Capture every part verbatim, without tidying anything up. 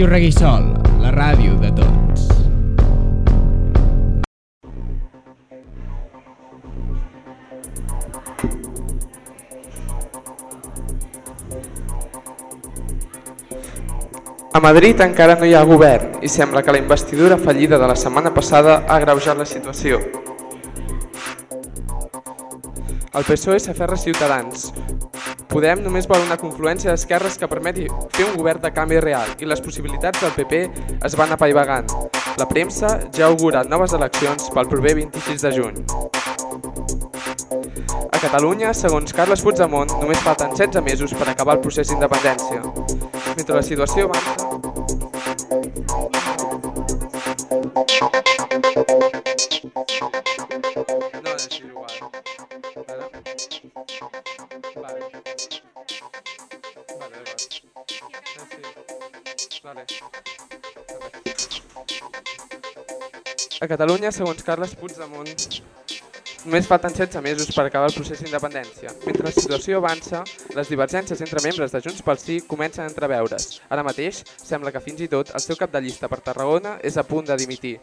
Ràdio Reguissol, la ràdio de tots. A Madrid encara no hi ha govern i sembla que la investidura fallida de la setmana passada ha agreujat la situació. El P S O E s'aferra a Ciutadans. Podem només vol una confluència d'esquerres que permeti fer un govern de canvi real i les possibilitats del P P es van apaivagant. La premsa ja ha augurat noves eleccions pel proper vint-i-sis de juny. A Catalunya, segons Carles Puigdemont, només falten setze mesos per acabar el procés d'independència. Mentre la situació avança... No, és igual. Ara? Vale. Vale, vale. Vale. A Catalunya, segons Carles Puigdemont, només falten setze mesos per acabar el procés d'independència. Mentre la situació avança, les divergències entre membres de Junts pel Sí comencen a entreveure's. Ara mateix, sembla que fins i tot el seu cap de llista per Tarragona és a punt de dimitir.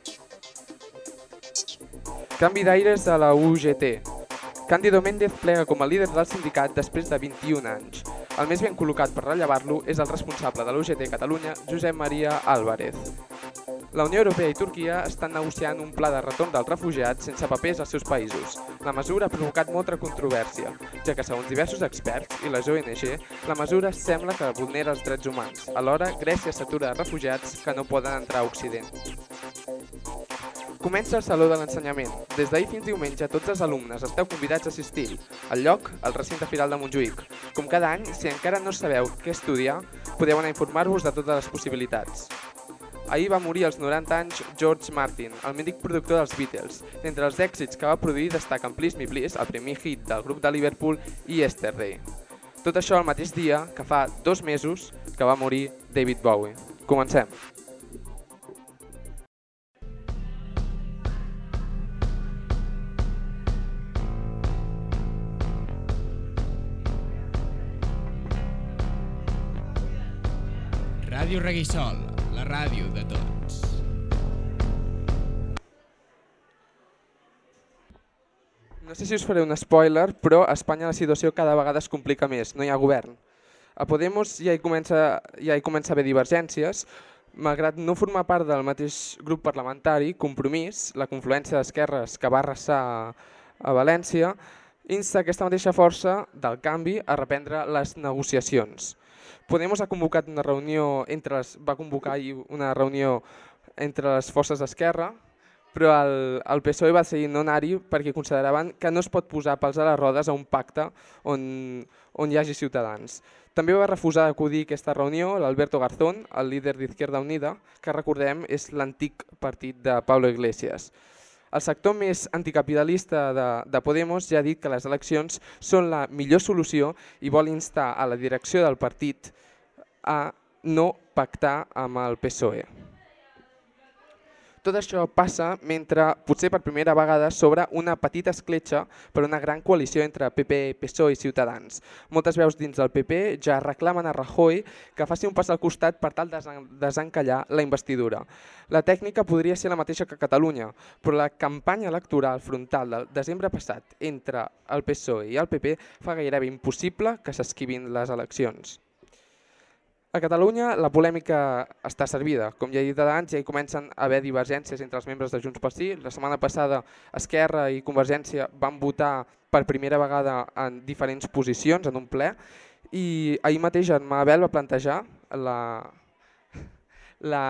Canvi d'aires a la U G T. Cándido Méndez plega com a líder del sindicat després de vint-i-un anys. El més ben col·locat per rellevar-lo és el responsable de la U G T Catalunya, Josep Maria Álvarez. La Unió Europea i Turquia estan negociant un pla de retorn dels refugiats sense papers als seus països. La mesura ha provocat molta controvèrsia, ja que segons diversos experts i les O N G, la mesura sembla que vulnera els drets humans. Alhora, Grècia s'atura de refugiats que no poden entrar a Occident. Comença el Saló de l'Ensenyament. Des d'ahir fins diumenge, tots els alumnes esteu convidats a assistir. El lloc, el recinte firal de Montjuïc. Com cada any, si encara no sabeu què estudiar, podeu anar a informar-vos de totes les possibilitats. Ahir va morir als noranta anys George Martin, el mític productor dels Beatles. Entre els èxits que va produir destaquen Please Me Please, el primer hit del grup de Liverpool, i Yesterday. Tot això el mateix dia que fa dos mesos que va morir David Bowie. Comencem. Ràdio Reguissol, la ràdio de tots. No sé si us faré un spoiler, però a Espanya la situació cada vegada es complica més, no hi ha govern. A Podemos ja hi comença, ja hi comença a haver divergències, malgrat no formar part del mateix grup parlamentari, Compromís, la confluència d'esquerres que va arrasar a València, insta aquesta mateixa força del canvi a reprendre les negociacions. Podemos ha convocat una reunió entre les, va convocar una reunió entre les forces d'esquerra, però el, el P S O E va decidir no anar-hi perquè consideraven que no es pot posar pals a les rodes a un pacte on, on hi hagi ciutadans. També va refusar d'acudir a aquesta reunió l'Alberto Garzón, el líder d'Izquierda Unida, que recordem és l'antic partit de Pablo Iglesias. El sector més anticapitalista de, de Podemos ja ha dit que les eleccions són la millor solució i vol instar a la direcció del partit a no pactar amb el P S O E. Tot això passa mentre, potser per primera vegada, s'obre una petita escletxa per una gran coalició entre P P, P S O E i Ciutadans. Moltes veus dins del P P ja reclamen a Rajoy que faci un pas al costat per tal de desencallar la investidura. La tècnica podria ser la mateixa que a Catalunya, però la campanya electoral frontal del desembre passat entre el P S O E i el P P fa gairebé impossible que s'esquivin les eleccions. A Catalunya la polèmica està servida. Com ja he dit abans, ja hi comencen a haver divergències entre els membres de Junts pel Sí. La setmana passada Esquerra i Convergència van votar per primera vegada en diferents posicions en un ple i ahir mateix en Mabel va plantejar la, la,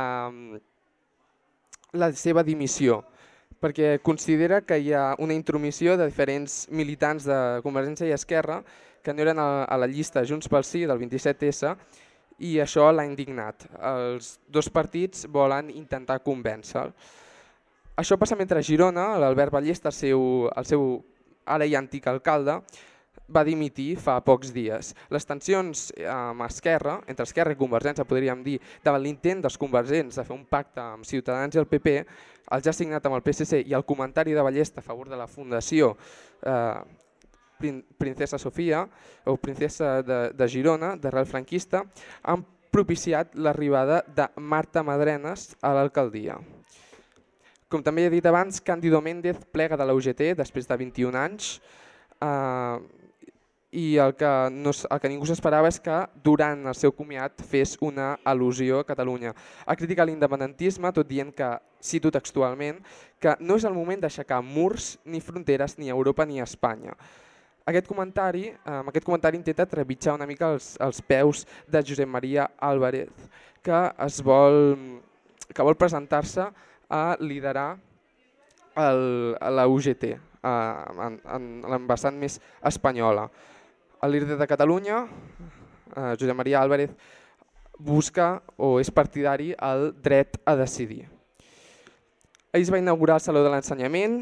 la seva dimissió perquè considera que hi ha una intromissió de diferents militants de Convergència i Esquerra que no eren a, a la llista Junts pel Sí del vint-i-set essa i això l'ha indignat. Els dos partits volen intentar convèncer-lo. Això passa mentre a Girona, l'Albert Ballester, el seu, el seu ara i antic alcalde, va dimitir fa pocs dies. Les tensions amb Esquerra, entre Esquerra i Convergència, podríem dir, davant l'intent dels convergents de fer un pacte amb Ciutadans i el P P, el ja signat amb el P S C i el comentari de Ballester a favor de la Fundació eh, Princesa Sofia o Princesa de, de Girona, d'arrel franquista, han propiciat l'arribada de Marta Madrenas a l'alcaldia. Com també he dit abans, Cándido Méndez plega de la U G T després de vint-i-un anys eh, i el que, no, el que ningú s'esperava és que durant el seu comiat fes una al·lusió a Catalunya. Ha criticat l'independentisme tot dient que, cito textualment, que no és el moment d'aixecar murs ni fronteres ni a Europa ni a Espanya. Aquest comentari, amb aquest comentari intenta trepitjar una mica els, els peus de Josep María Álvarez, que, es vol, que vol presentar-se a liderar el, la U G T, en, en la vessant més espanyola. El líder de Catalunya, Josep María Álvarez, busca o és partidari el dret a decidir. Ahir es va inaugurar el Saló de l'Ensenyament,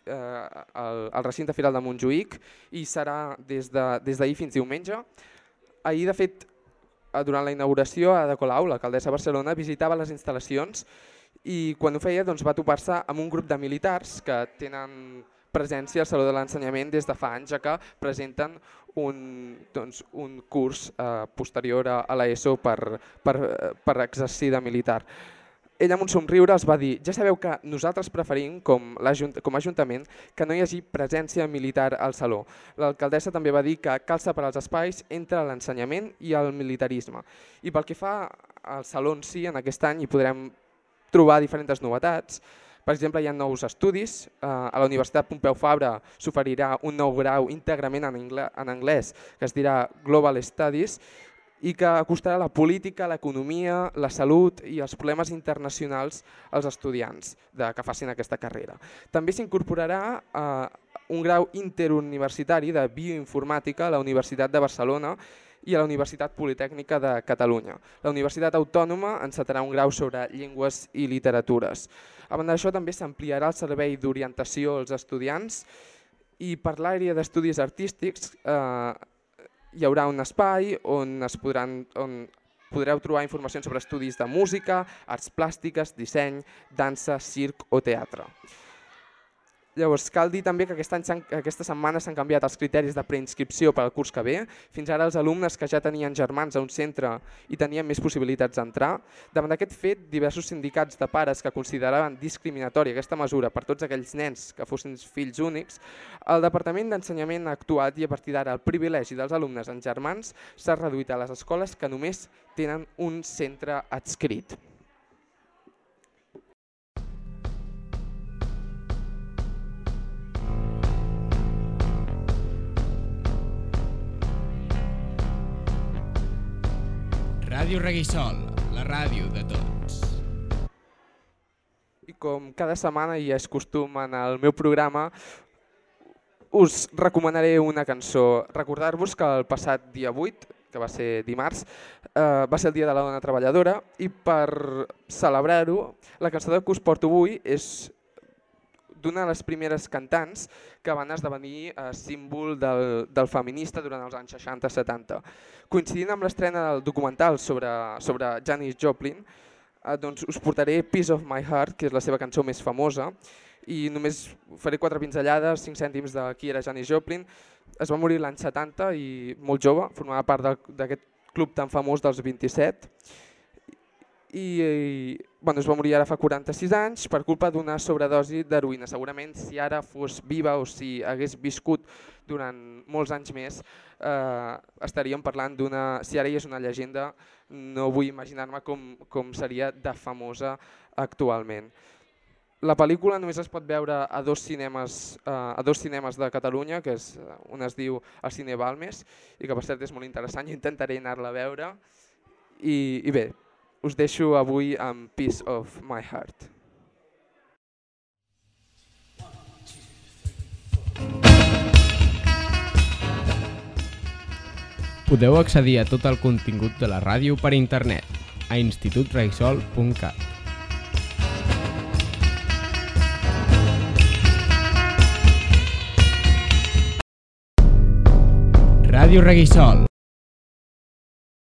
al recinte firal de Montjuïc, i serà des d'ahir fins diumenge. Ahir, de fet, durant la inauguració, Ada Colau, l'alcaldessa de Barcelona, visitava les instal·lacions i quan ho feia va topar-se amb un grup de militars que tenen presència al Saló de l'Ensenyament des de fa anys, ja que presenten un, doncs, un curs eh, posterior a, a l'ESO per, per, per exercir de militar. Ell amb un somriure els va dir: ja sabeu que nosaltres preferim, com, com a Ajuntament, que no hi hagi presència militar al Saló. L'alcaldessa també va dir que cal separar els espais entre l'ensenyament i el militarisme. I pel que fa al Saló en si, en aquest any hi podrem trobar diferents novetats. Per exemple, hi ha nous estudis. A la Universitat Pompeu Fabra s'oferirà un nou grau íntegrament en anglès, que es dirà Global Studies, i que acostarà la política, l'economia, la salut i els problemes internacionals als estudiants que facin aquesta carrera. També s'incorporarà un grau interuniversitari de bioinformàtica a la Universitat de Barcelona i a la Universitat Politècnica de Catalunya. La Universitat Autònoma encetarà un grau sobre llengües i literatures. A banda d'això, també s'ampliarà el servei d'orientació als estudiants i per l'àrea d'estudis artístics hi haurà un espai on, es podran, on podreu trobar informació sobre estudis de música, arts plàstiques, disseny, dansa, circ o teatre. Llavors, cal dir també que aquest any, aquesta setmana s'han canviat els criteris de preinscripció per al curs que ve. Fins ara els alumnes que ja tenien germans a un centre i tenien més possibilitats d'entrar. Davant d'aquest fet, diversos sindicats de pares que consideraven discriminatòria aquesta mesura per tots aquells nens que fossin fills únics, el Departament d'Ensenyament ha actuat i a partir d'ara el privilegi dels alumnes amb germans s'ha reduït a les escoles que només tenen un centre adscrit. Ràdio Reguissol, la ràdio de tots. I com cada setmana ja és costum en el meu programa, us recomanaré una cançó. Recordar-vos que el passat dia vuit, que va ser dimarts, eh, va ser el dia de la dona treballadora i per celebrar-ho, la cançó que us porto avui és d'una de les primeres cantants que van esdevenir eh, símbol del, del feminista durant els anys seixanta setanta. Coincidint amb l'estrena del documental sobre, sobre Janis Joplin, eh, doncs us portaré Piece of My Heart, que és la seva cançó més famosa, i només faré quatre pinzellades, cinc cèntims de qui era Janis Joplin. Es va morir l'any setanta i molt jove, formava part d'aquest club tan famós dels vint-i-set, i, i bueno, es va morir ara fa quaranta-sis anys per culpa d'una sobredosi d'heroïna. Segurament si ara fos viva o si hagués viscut durant molts anys més, eh, estaríem parlant d'una... Si ara hi és una llegenda, no vull imaginar-me com, com seria de famosa actualment. La pel·lícula només es pot veure a dos cinemes, eh, a dos cinemes de Catalunya, que és, un es diu el Cine Balmes, i que per cert és molt interessant, jo intentaré anar-la a veure. I, i bé, us deixo avui amb Piece of My Heart. Podeu accedir a tot el contingut de la ràdio per internet a institut reguissol punt cat. Ràdio Reguissol.